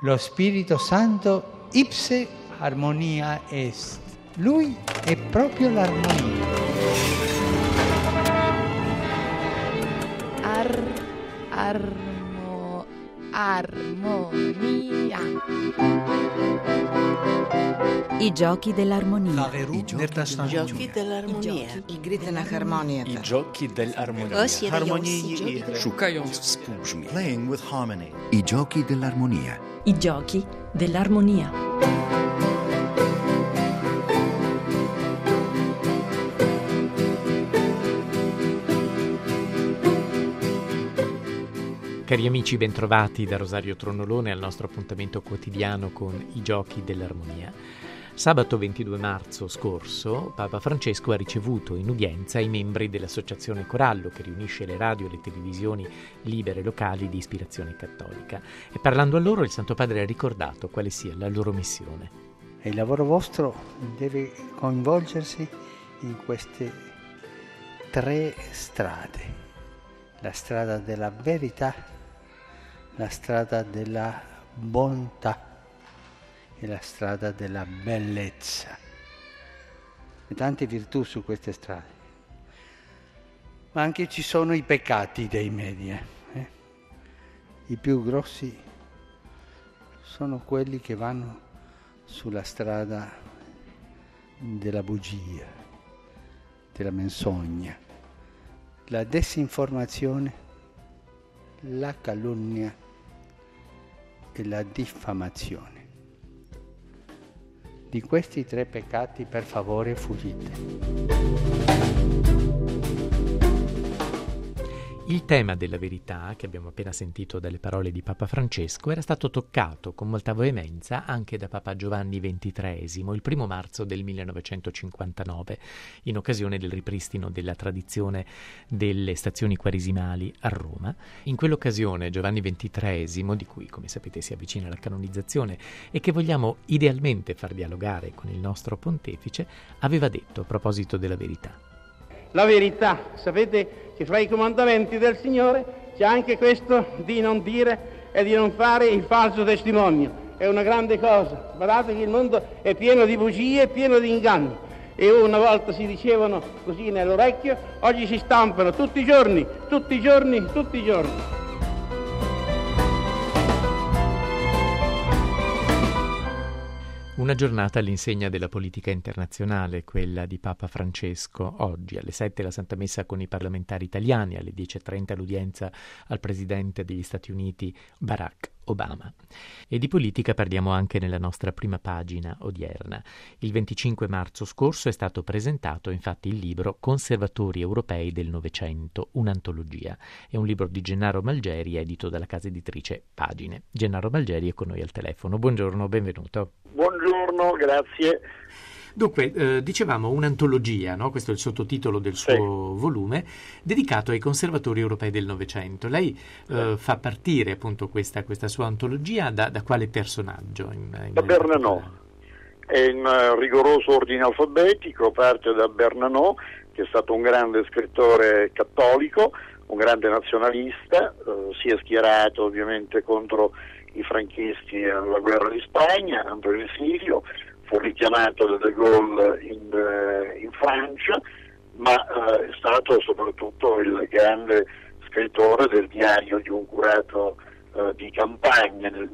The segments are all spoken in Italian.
Lo Spirito Santo ipse armonia est. Lui è proprio l'armonia. Armonia. I giochi dell'armonia. I giochi dell'armonia. I giochi dell'armonia. Szukając współbrzmi. Playing with harmony. I giochi dell'armonia. I giochi dell'armonia. Cari amici, bentrovati da Rosario Tronolone al nostro appuntamento quotidiano con i giochi dell'armonia. Sabato 22 marzo scorso Papa Francesco ha ricevuto in udienza i membri dell'Associazione Corallo, che riunisce le radio e le televisioni libere locali di ispirazione cattolica, e parlando a loro il Santo Padre ha ricordato quale sia la loro missione. E il lavoro vostro deve coinvolgersi in queste 3 strade: la strada della verità, la strada della bontà e la strada della bellezza. E tante virtù su queste strade. Ma anche ci sono i peccati dei media. I più grossi sono quelli che vanno sulla strada della bugia, della menzogna, la disinformazione, la calunnia e la diffamazione. Di questi 3 peccati, per favore, fuggite. Il tema della verità, che abbiamo appena sentito dalle parole di Papa Francesco, era stato toccato con molta veemenza anche da Papa Giovanni XXIII il 1 marzo del 1959, in occasione del ripristino della tradizione delle stazioni quaresimali a Roma. In quell'occasione Giovanni XXIII, di cui come sapete si avvicina la canonizzazione e che vogliamo idealmente far dialogare con il nostro pontefice, aveva detto a proposito della verità: la verità, sapete che fra i comandamenti del Signore c'è anche questo di non dire e di non fare il falso testimonio. È una grande cosa. Guardate che il mondo è pieno di bugie, è pieno di inganni. E una volta si dicevano così nell'orecchio, oggi si stampano tutti i giorni. Una giornata all'insegna della politica internazionale, quella di Papa Francesco. Oggi alle 7 la Santa Messa con i parlamentari italiani, alle 10:30 l'udienza al Presidente degli Stati Uniti Barack Obama. E di politica parliamo anche nella nostra prima pagina odierna. Il 25 marzo scorso è stato presentato infatti il libro Conservatori europei del Novecento, un'antologia. È un libro di Gennaro Malgeri, edito dalla casa editrice Pagine. Gennaro Malgeri è con noi al telefono. Buongiorno, benvenuto. Buongiorno, grazie. Dunque, dicevamo un'antologia, no? Questo è il sottotitolo del suo volume, dedicato ai conservatori europei del Novecento. Lei fa partire appunto questa sua antologia da quale personaggio? Da Bernanos. È in rigoroso ordine alfabetico, parte da Bernanos, che è stato un grande scrittore cattolico, un grande nazionalista, si è schierato ovviamente contro i franchisti alla guerra di Spagna, Antonio Silio, fu richiamato da De Gaulle in Francia, ma è stato soprattutto il grande scrittore del diario di un curato di campagna nel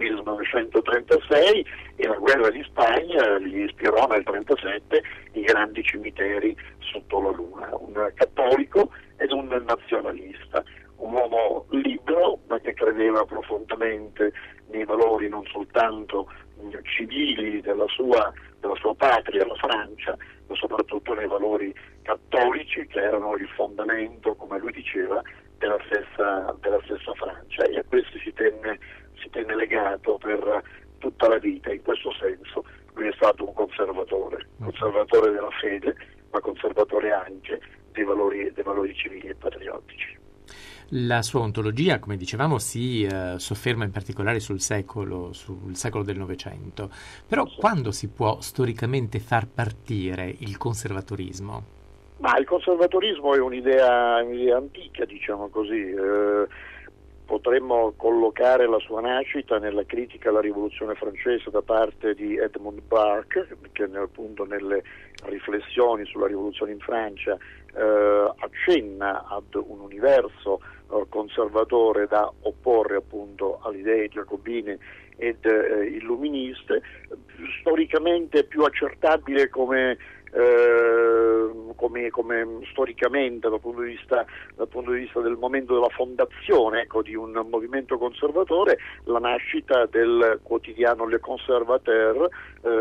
1936, e la guerra di Spagna gli ispirò nel 1937 i grandi cimiteri sotto la luna. Un cattolico ed un nazionalista, un uomo libero ma che credeva profondamente nei valori non soltanto civili della sua patria, la Francia, ma soprattutto nei valori cattolici che erano il fondamento, come lui diceva, della stessa Francia, e a questi si tenne legato per tutta la vita. In questo senso lui è stato un conservatore della fede, ma conservatore anche dei valori civili e patriottici. La sua ontologia, come dicevamo, si sofferma in particolare sul secolo del Novecento. Però quando si può storicamente far partire il conservatorismo? Ma il conservatorismo è un'idea antica, diciamo così. potremmo collocare la sua nascita nella critica alla rivoluzione francese da parte di Edmund Burke, che appunto nelle riflessioni sulla rivoluzione in Francia accenna ad un universo conservatore da opporre appunto alle idee giacobine ed illuministe, storicamente più accertabile come storicamente dal punto di vista del momento della fondazione, ecco, di un movimento conservatore, la nascita del quotidiano Le Conservateur,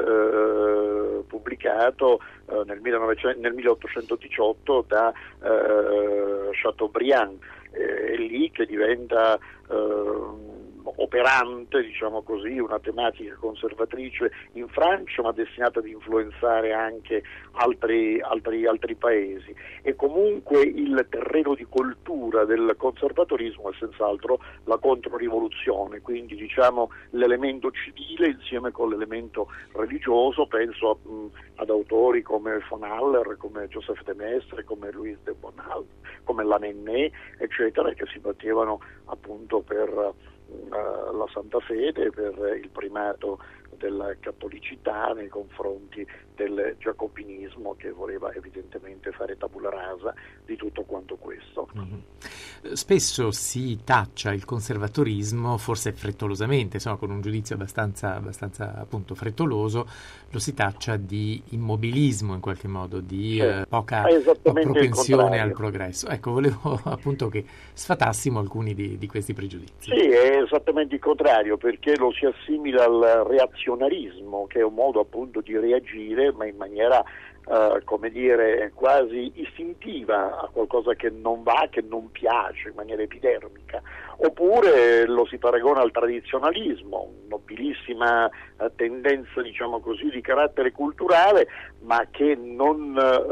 pubblicato nel 1818 da Chateaubriand. È lì che diventa operante, diciamo così, una tematica conservatrice in Francia, ma destinata ad influenzare anche altri paesi. E comunque il terreno di coltura del conservatorismo è senz'altro la controrivoluzione, quindi diciamo l'elemento civile insieme con l'elemento religioso. Penso ad autori come von Haller, come Joseph de Maistre, come Louis de Bonald, come Lamennais, eccetera, che si battevano appunto per la Santa Fede, per il primato della cattolicità nei confronti del giacobinismo, che voleva evidentemente fare tabula rasa di tutto quanto questo. Spesso si taccia il conservatorismo, forse frettolosamente, insomma con un giudizio abbastanza appunto frettoloso, lo si taccia di immobilismo in qualche modo, di poca propensione al progresso. Ecco, volevo appunto che sfatassimo alcuni di questi pregiudizi. Sì, è esattamente il contrario, perché lo si assimila al reazionarismo, che è un modo appunto di reagire, ma in maniera come dire, quasi istintiva a qualcosa che non va, che non piace, in maniera epidermica. Oppure lo si paragona al tradizionalismo, nobilissima tendenza, diciamo così, di carattere culturale, ma che non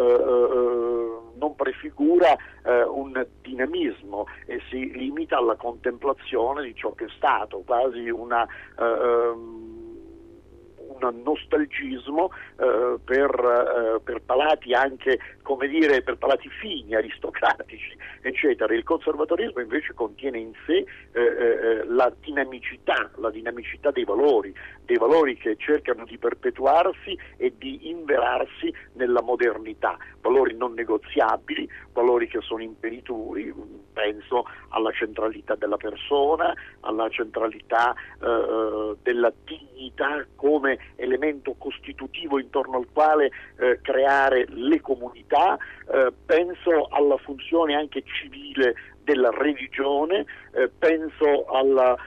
prefigura un dinamismo e si limita alla contemplazione di ciò che è stato, quasi un nostalgismo per palati anche, come dire, per palati fini, aristocratici, eccetera. Il conservatorismo invece contiene in sé la dinamicità dei valori che cercano di perpetuarsi e di inverarsi nella modernità, valori non negoziabili, valori che sono imperituri. Penso alla centralità della persona, alla centralità della dignità come elemento costitutivo intorno al quale creare le comunità, penso alla funzione anche civile della religione, penso alla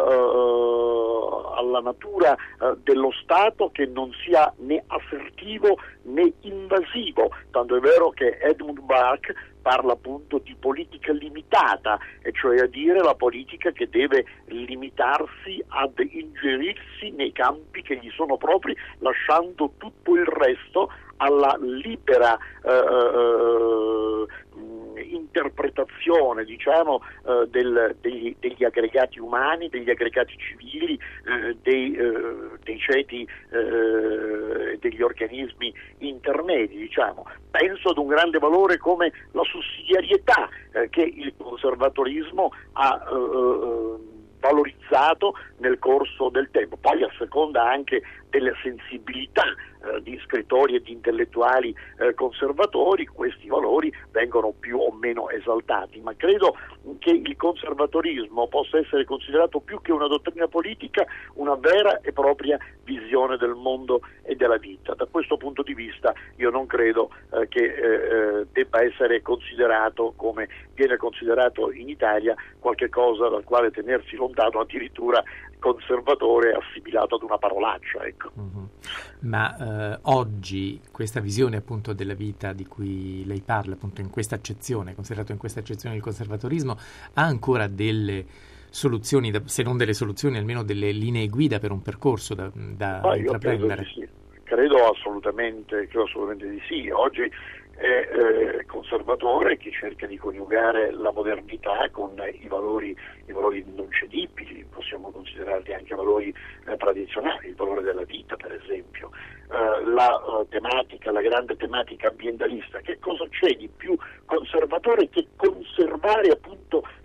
natura dello Stato, che non sia né assertivo né invasivo, tanto è vero che Edmund Burke parla appunto di politica limitata, e cioè a dire la politica che deve limitarsi ad ingerirsi nei campi che gli sono propri, lasciando tutto il resto alla libera interpretazione, diciamo, degli aggregati umani, degli aggregati civili, dei ceti, degli organismi intermedi, diciamo. Penso ad un grande valore come la sussidiarietà che il conservatorismo ha valorizzato nel corso del tempo, poi a seconda anche delle sensibilità di scrittori e di intellettuali conservatori, questi valori vengono più o meno esaltati, ma credo che il conservatorismo possa essere considerato più che una dottrina politica, una vera e propria visione del mondo e della vita. Da questo punto di vista io non credo che debba essere considerato, come viene considerato in Italia, qualche cosa dal quale tenersi lontano, addirittura conservatore assimilato ad una parolaccia, ecco. Ma oggi questa visione appunto della vita di cui lei parla, appunto in questa accezione, considerato in questa accezione del conservatorismo, ha ancora delle soluzioni, se non delle soluzioni, almeno delle linee guida per un percorso da intraprendere? Credo assolutamente di sì. Oggi è conservatore chi cerca di coniugare la modernità con i valori non cedibili, possiamo considerarli anche valori tradizionali, il valore della vita per esempio, la grande tematica ambientalista. Che cosa c'è di più conservatore che conservare appunto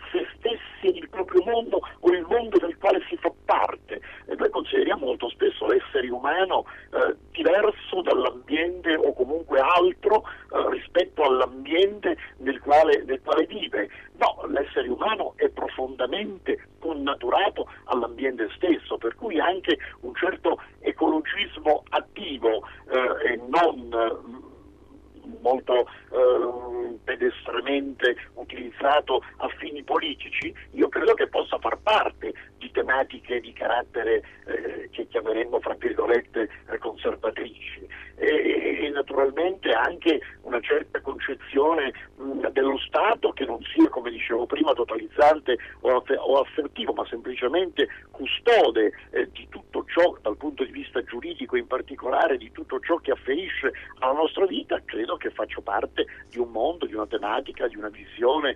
se stessi, il proprio mondo o il mondo del quale si fa parte. E noi consideriamo molto spesso l'essere umano diverso dall'ambiente o comunque altro rispetto all'ambiente nel quale vive. No, l'essere umano è profondamente connaturato all'ambiente stesso, per cui anche un certo ecologismo attivo e non molto pedestramente utilizzato a fini politici, io credo che possa far parte di tematiche di carattere che chiameremmo fra virgolette conservatrici e naturalmente anche una certa concezione dello Stato che non sia, come dicevo prima, totalizzante o assertivo, ma semplicemente custode di tutto ciò dal punto di vista giuridico, in particolare di tutto ciò che afferisce alla nostra vita. Credo che faccio parte di un mondo, di una tematica, di una visione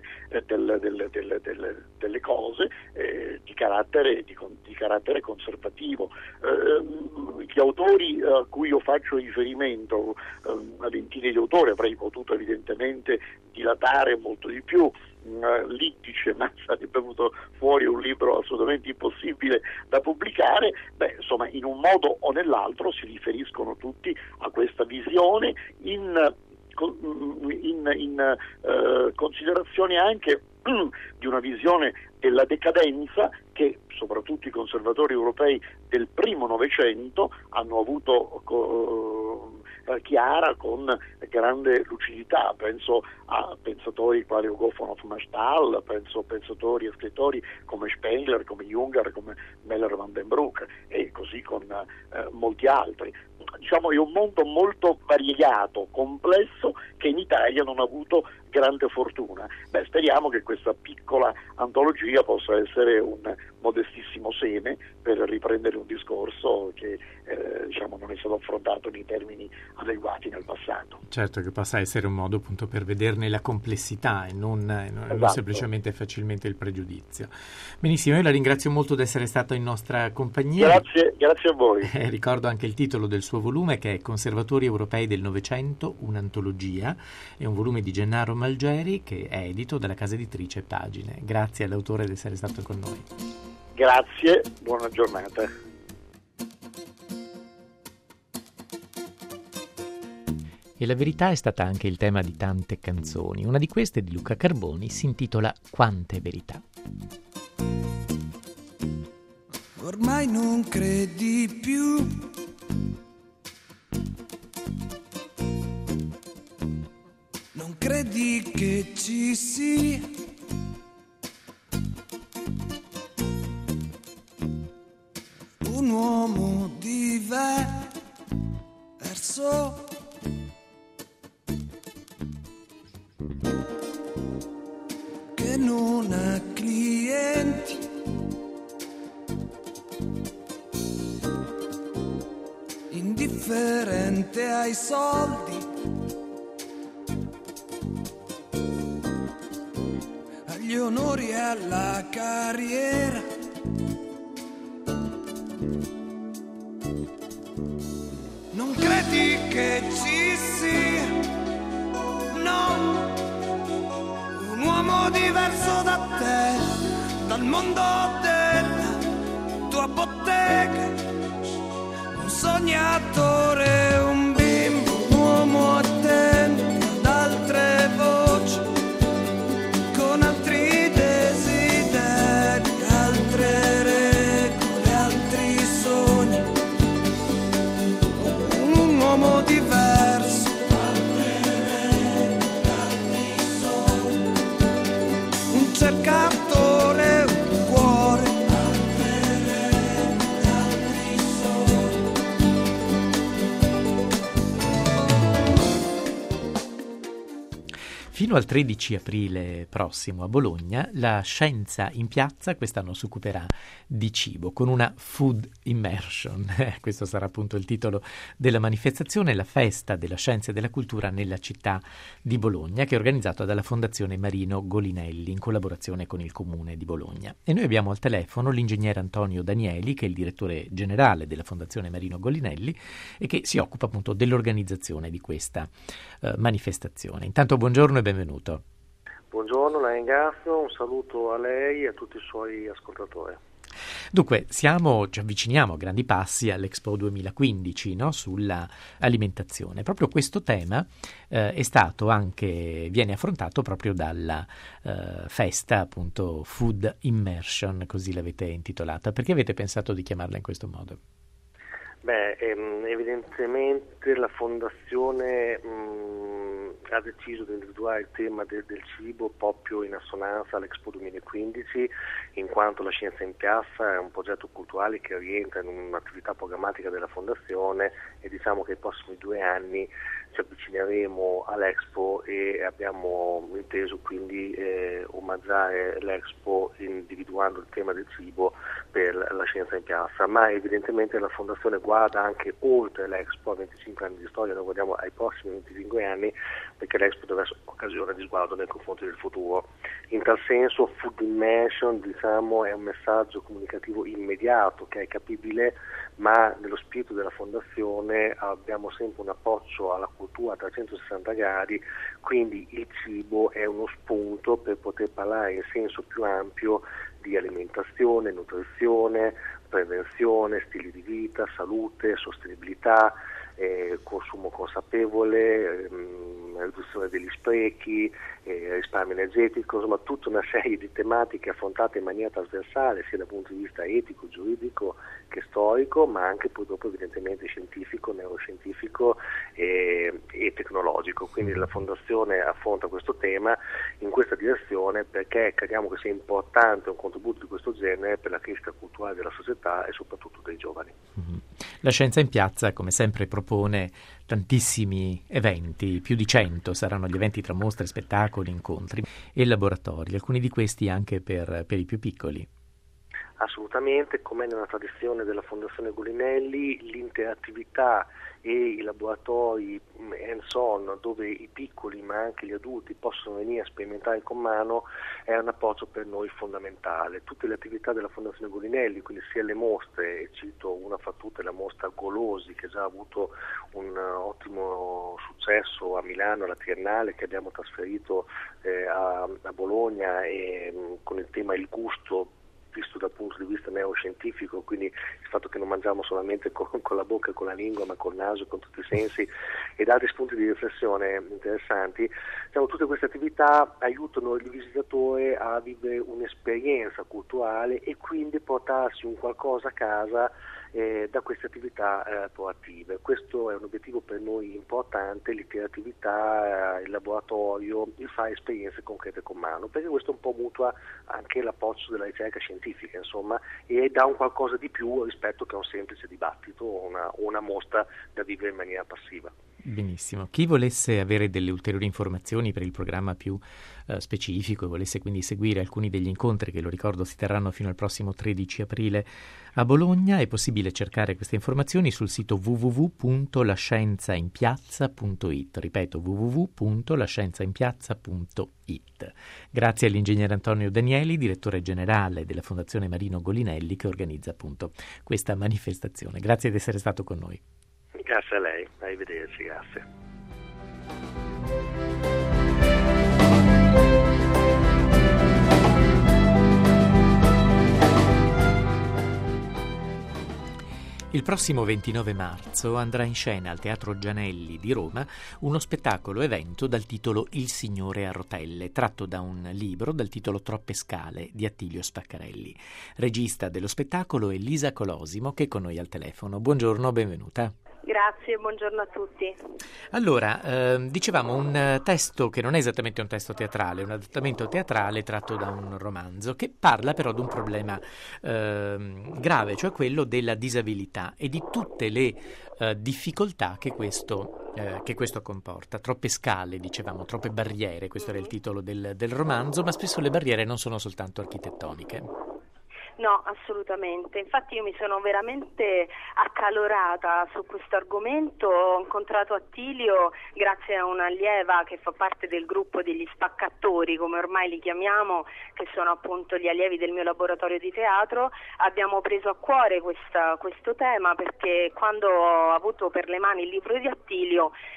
delle cose di carattere conservativo. Gli autori a cui io faccio riferimento, una ventina di autori, avrei potuto evidentemente dilatare molto di più, l'Indice, ma sarebbe venuto fuori un libro assolutamente impossibile da pubblicare. Insomma, in un modo o nell'altro si riferiscono tutti a questa visione in considerazione anche di una visione della decadenza che soprattutto i conservatori europei del primo Novecento hanno avuto chiara con grande lucidità. Penso a pensatori quali Hugo von Hofmannsthal, penso a pensatori e scrittori come Spengler, come Junger, come Meller van den Broek e così con molti altri. Diciamo è un mondo molto variegato, complesso, che in Italia non ha avuto grande fortuna. Speriamo che questa piccola antologia possa essere un modestissimo seme per riprendere un discorso che non è stato affrontato nei termini adeguati nel passato. Certo, che possa essere un modo appunto per vederne la complessità e non semplicemente e facilmente il pregiudizio. Benissimo, io la ringrazio molto di essere stato in nostra compagnia. Grazie a voi. Ricordo anche il titolo del suo volume, che è Conservatori europei del Novecento, un'antologia. È un volume di Gennaro Malgeri che è edito dalla casa editrice Pagine. Grazie all'autore di essere stato con noi. Grazie, buona giornata. E la verità è stata anche il tema di tante canzoni. Una di queste, di Luca Carboni, si intitola Quante verità. Ormai non credi più non credi che ci sia un uomo diverso che non ha clienti, indifferente ai soldi, agli onori e alla carriera. Non credi che ci sia, no, un uomo diverso da te, dal mondo della tua bottega, un sognatore, un bimbo, un uomo attento ad altre voci, con altri desideri, altre regole, altri sogni, un uomo diverso, altre regole, altri sogni, un cercatore, un cuore, altre regole, altri sogni. Fino al 13 aprile prossimo a Bologna la scienza in piazza quest'anno si occuperà di cibo con una food immersion. Questo sarà appunto il titolo della manifestazione, la festa della scienza e della cultura nella città di Bologna, che è organizzata dalla Fondazione Marino Golinelli in collaborazione con il Comune di Bologna. E noi abbiamo al telefono l'ingegnere Antonio Danieli, che è il direttore generale della Fondazione Marino Golinelli e che si occupa appunto dell'organizzazione di questa manifestazione. Intanto buongiorno e benvenuto. Buongiorno, la ringrazio, un saluto a lei e a tutti i suoi ascoltatori. Dunque, ci avviciniamo a grandi passi all'Expo 2015, no? Sulla alimentazione. Proprio questo tema viene affrontato proprio dalla festa, appunto, Food Immersion, così l'avete intitolata. Perché avete pensato di chiamarla in questo modo? Evidentemente la Fondazione ha deciso di individuare il tema del cibo proprio in assonanza all'Expo 2015, in quanto la Scienza in Piazza è un progetto culturale che rientra in un'attività programmatica della Fondazione e diciamo che nei prossimi 2 anni ci avvicineremo all'Expo e abbiamo inteso quindi omaggiare l'Expo individuando il tema del cibo per la Scienza in Piazza, ma evidentemente la Fondazione guarda anche oltre l'Expo a 25 anni di storia, noi guardiamo ai prossimi 25 anni perché l'Expo deve essere un'occasione di sguardo nei confronti del futuro. In tal senso Food Immersion è un messaggio comunicativo immediato che è capibile, ma nello spirito della Fondazione abbiamo sempre un approccio alla cultura a 360 gradi, quindi il cibo è uno spunto per poter parlare in senso più ampio di alimentazione, nutrizione, prevenzione, stili di vita, salute, sostenibilità, consumo consapevole, riduzione degli sprechi, risparmio energetico, insomma tutta una serie di tematiche affrontate in maniera trasversale sia dal punto di vista etico, giuridico che storico, ma anche poi dopo evidentemente scientifico, neuroscientifico e tecnologico. Quindi la Fondazione affronta questo tema in questa direzione perché crediamo che sia importante un contributo di questo genere per la crescita culturale della società e soprattutto dei giovani. La Scienza in Piazza, come sempre, propone tantissimi eventi, più di 100 saranno gli eventi tra mostre, spettacoli, incontri e laboratori, alcuni di questi anche per i più piccoli. Assolutamente, come nella tradizione della Fondazione Gulinelli, l'interattività e i laboratori hands-on dove i piccoli ma anche gli adulti possono venire a sperimentare con mano è un approccio per noi fondamentale. Tutte le attività della Fondazione Gulinelli, quindi sia le mostre, e cito una fra tutte la mostra Golosi che ha già avuto un ottimo successo a Milano alla Triennale, che abbiamo trasferito a Bologna e con il tema Il gusto visto dal punto di vista neuroscientifico, quindi il fatto che non mangiamo solamente con la bocca e con la lingua, ma col naso, con tutti i sensi, ed altri spunti di riflessione interessanti. Diciamo, tutte queste attività aiutano il visitatore a vivere un'esperienza culturale e quindi portarsi un qualcosa a casa da queste attività proattive. Questo è un obiettivo per noi importante, l'interattività, il laboratorio, il fare esperienze concrete con mano, perché questo un po' mutua anche l'approccio della ricerca scientifica, insomma, e dà un qualcosa di più rispetto che a un semplice dibattito o una mostra da vivere in maniera passiva. Benissimo. Chi volesse avere delle ulteriori informazioni per il programma più specifico e volesse quindi seguire alcuni degli incontri che, lo ricordo, si terranno fino al prossimo 13 aprile a Bologna, è possibile cercare queste informazioni sul sito www.lascienzainpiazza.it. Ripeto, www.lascienzainpiazza.it. Grazie all'ingegnere Antonio Danieli, direttore generale della Fondazione Marino Golinelli, che organizza appunto questa manifestazione. Grazie di essere stato con noi. Grazie a lei, arrivederci, grazie. Il prossimo 29 marzo andrà in scena al Teatro Gianelli di Roma uno spettacolo evento dal titolo Il Signore a rotelle, tratto da un libro dal titolo Troppe scale di Attilio Spaccarelli. Regista dello spettacolo è Lisa Colosimo, che è con noi al telefono. Buongiorno, benvenuta. Grazie, buongiorno a tutti. Allora, dicevamo un testo che non è esattamente un testo teatrale, è un adattamento teatrale tratto da un romanzo che parla però di un problema grave, cioè quello della disabilità e di tutte le difficoltà che questo comporta. Troppe scale, dicevamo, troppe barriere, questo era il titolo del romanzo, ma spesso le barriere non sono soltanto architettoniche. No, assolutamente. Infatti io mi sono veramente accalorata su questo argomento. Ho incontrato Attilio grazie a un'allieva che fa parte del gruppo degli spaccatori, come ormai li chiamiamo, che sono appunto gli allievi del mio laboratorio di teatro. Abbiamo preso a cuore questo tema perché quando ho avuto per le mani il libro di Attilio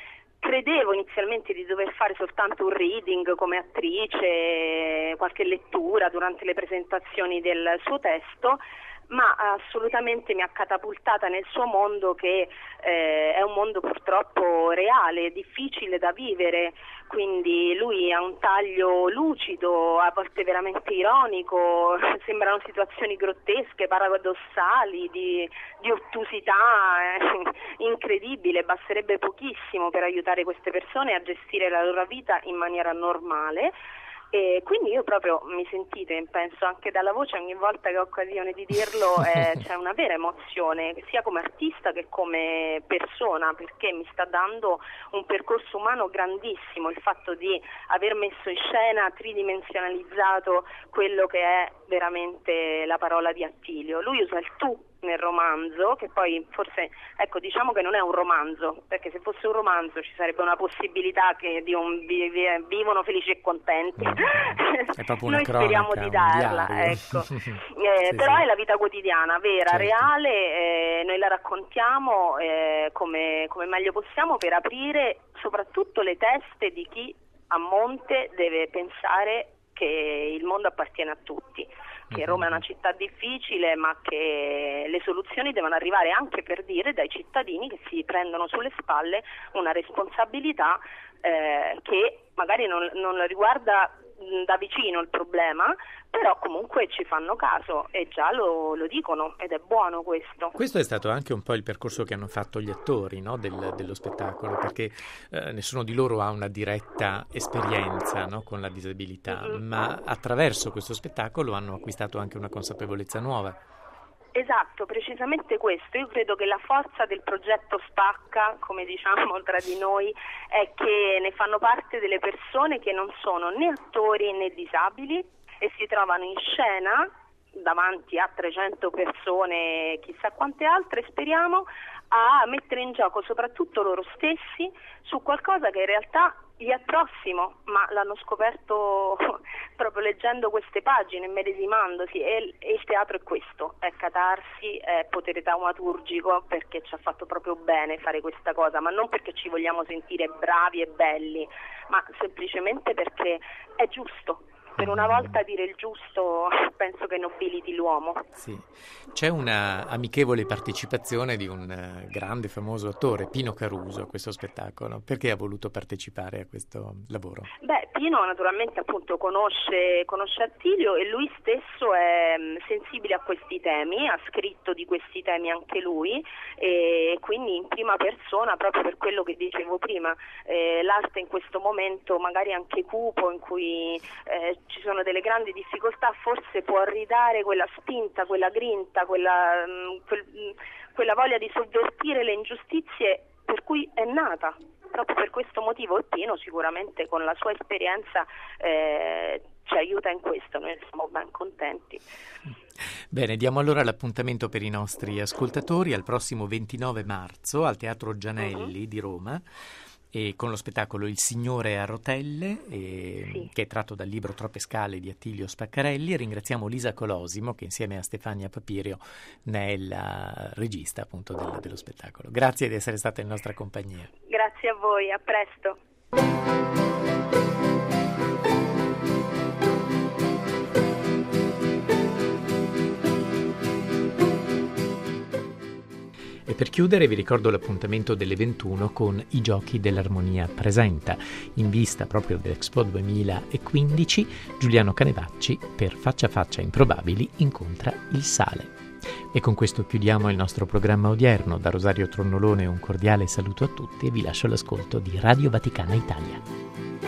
credevo inizialmente di dover fare soltanto un reading come attrice, qualche lettura durante le presentazioni del suo testo, ma assolutamente mi ha catapultata nel suo mondo, che è un mondo purtroppo reale, difficile da vivere. Quindi lui ha un taglio lucido, a volte veramente ironico, sembrano situazioni grottesche, paradossali, di ottusità incredibile. Basterebbe pochissimo per aiutare queste persone a gestire la loro vita in maniera normale. E quindi io proprio, mi sentite, penso anche dalla voce, ogni volta che ho occasione di dirlo, c'è una vera emozione, sia come artista che come persona, perché mi sta dando un percorso umano grandissimo, il fatto di aver messo in scena, tridimensionalizzato quello che è veramente la parola di Attilio. Lui usa il tu nel romanzo, che poi forse, ecco, diciamo che non è un romanzo, perché se fosse un romanzo ci sarebbe una possibilità che vivono felici e contenti. È proprio una noi cronaca, speriamo di darla, ecco. Sì, però sì. È la vita quotidiana, vera, certo. reale, noi la raccontiamo come meglio possiamo, per aprire soprattutto le teste di chi a monte deve pensare che il mondo appartiene a tutti, che Roma è una città difficile, ma che le soluzioni devono arrivare, anche, per dire, dai cittadini che si prendono sulle spalle una responsabilità che magari non riguarda da vicino il problema, però comunque ci fanno caso e già lo dicono, ed è buono questo. Questo è stato anche un po' il percorso che hanno fatto gli attori, no, dello spettacolo, perché nessuno di loro ha una diretta esperienza, no, con la disabilità, ma attraverso questo spettacolo hanno acquistato anche una consapevolezza nuova. Esatto, precisamente questo. Io credo che la forza del progetto Spacca, come diciamo tra di noi, è che ne fanno parte delle persone che non sono né attori né disabili e si trovano in scena davanti a 300 persone, chissà quante altre, speriamo, a mettere in gioco soprattutto loro stessi su qualcosa che in realtà gli è prossimo, ma l'hanno scoperto proprio leggendo queste pagine, medesimandosi, e il teatro è questo, è catarsi, è potere taumaturgico, perché ci ha fatto proprio bene fare questa cosa, ma non perché ci vogliamo sentire bravi e belli, ma semplicemente perché è giusto. Per una volta dire il giusto penso che nobiliti l'uomo. Sì. C'è una amichevole partecipazione di un grande famoso attore, Pino Caruso, a questo spettacolo. Perché ha voluto partecipare a questo lavoro? Beh, Pino naturalmente appunto conosce Attilio, e lui stesso è sensibile a questi temi, ha scritto di questi temi anche lui, e quindi in prima persona, proprio per quello che dicevo prima, l'arte in questo momento magari anche cupo, in cui ci sono delle grandi difficoltà, forse può ridare quella spinta, quella grinta, quella voglia di sovvertire le ingiustizie per cui è nata. Proprio per questo motivo, e Pino sicuramente con la sua esperienza ci aiuta in questo, noi siamo ben contenti. Bene, diamo allora l'appuntamento per i nostri ascoltatori al prossimo 29 marzo al Teatro Gianelli di Roma, e con lo spettacolo Il Signore a rotelle, sì, che è tratto dal libro Troppe scale di Attilio Spaccarelli. E ringraziamo Lisa Colosimo, che insieme a Stefania Papirio ne è la regista appunto dello spettacolo. Grazie di essere stata in nostra compagnia. Grazie a voi, a presto. E per chiudere vi ricordo l'appuntamento delle 21 con I Giochi dell'Armonia presenta, in vista proprio dell'Expo 2015, Giuliano Canevacci per Faccia a Faccia Improbabili incontra il Sale. E con questo chiudiamo il nostro programma odierno. Da Rosario Tronnolone un cordiale saluto a tutti e vi lascio l'ascolto di Radio Vaticana Italia.